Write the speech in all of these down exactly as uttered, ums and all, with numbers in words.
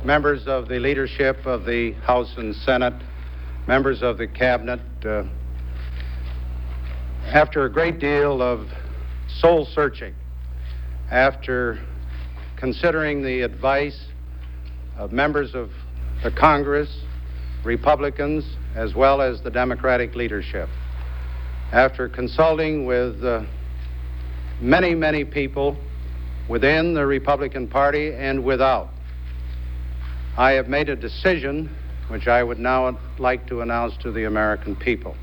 members of the leadership of the House and Senate, members of the Cabinet, uh, after a great deal of soul searching, after considering the advice of members of the Congress, Republicans, as well as the Democratic leadership, after consulting with uh, many, many people within the Republican Party and without, I have made a decision which I would now like to announce to the American people.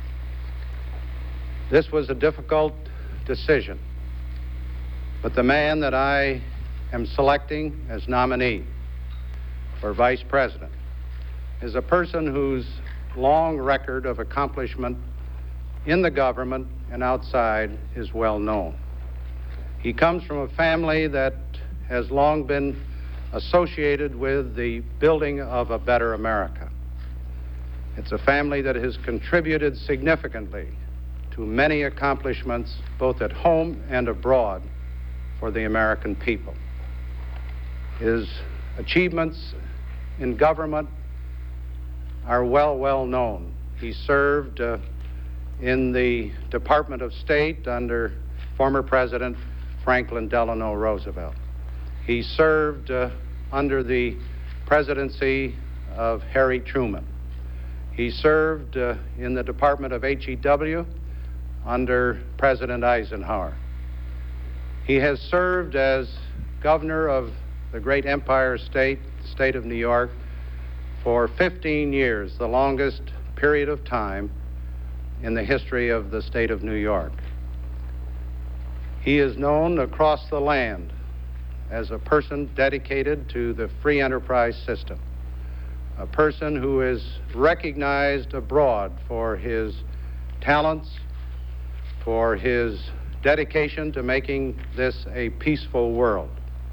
This was a difficult decision, but the man that I am selecting as nominee for Vice President is a person whose long record of accomplishment in the government and outside is well known. He comes from a family that has long been associated with the building of a better America. It's a family that has contributed significantly to many accomplishments, both at home and abroad, for the American people. His achievements in government are well, well known. He served uh, in the Department of State under former President Franklin Delano Roosevelt. He served uh, under the presidency of Harry Truman. He served uh, in the Department of H E W under President Eisenhower. He has served as governor of the great Empire State, the state of New York, for fifteen years, the longest period of time in the history of the state of New York. He is known across the land as a person dedicated to the free enterprise system, a person who is recognized abroad for his talents, for his dedication to making this a peaceful world.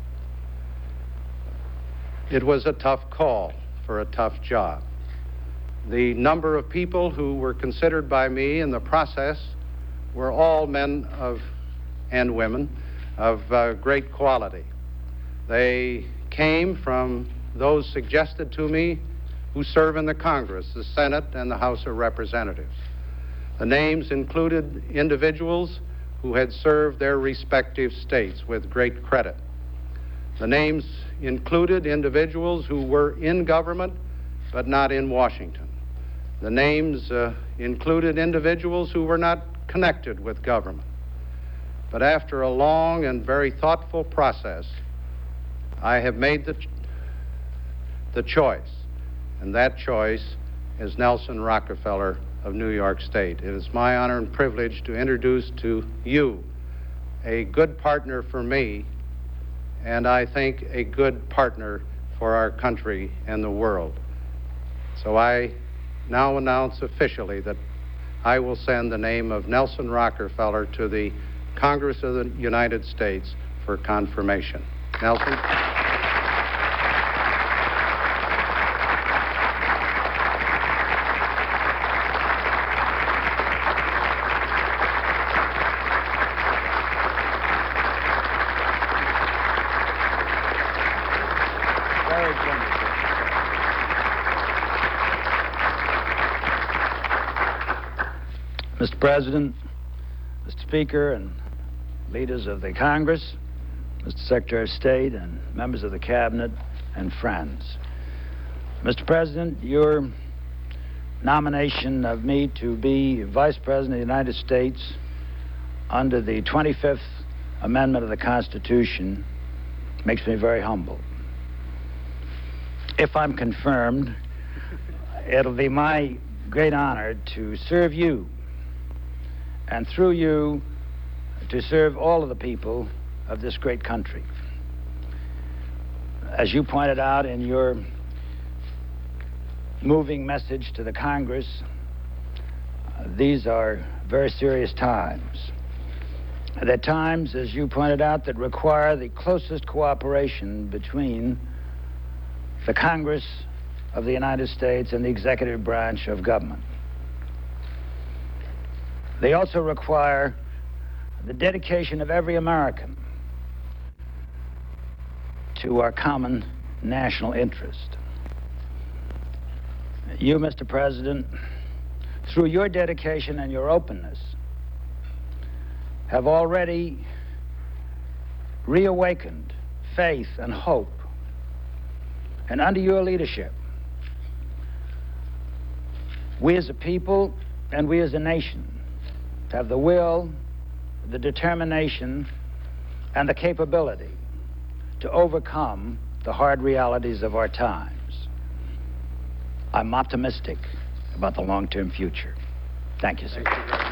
It was a tough call for a tough job. The number of people who were considered by me in the process were all men of and women of uh, great quality. They came from those suggested to me who serve in the Congress, the Senate, and the House of Representatives. The names included individuals who had served their respective states with great credit. The names included individuals who were in government but not in Washington. The names uh, included individuals who were not connected with government. But after a long and very thoughtful process, I have made the, ch- the choice, and that choice is Nelson Rockefeller of New York State. It is my honor and privilege to introduce to you a good partner for me, and I think a good partner for our country and the world. So I now announce officially that I will send the name of Nelson Rockefeller to the Congress of the United States for confirmation. Nelson? Mister President, Mister Speaker, and leaders of the Congress, Mister Secretary of State, and members of the Cabinet, and friends. Mister President, your nomination of me to be Vice President of the United States under the twenty-fifth Amendment of the Constitution makes me very humble. If I'm confirmed, it'll be my great honor to serve you, and through you, to serve all of the people of this great country. As you pointed out in your moving message to the Congress, uh, these are very serious times. They're times, as you pointed out, that require the closest cooperation between the Congress of the United States and the executive branch of government. They also require the dedication of every American to our common national interest. You, Mister President, through your dedication and your openness, have already reawakened faith and hope. And under your leadership, we as a people and we as a nation have the will, the determination, and the capability to overcome the hard realities of our times. I'm optimistic about the long-term future. Thank you, sir. Thank you very much.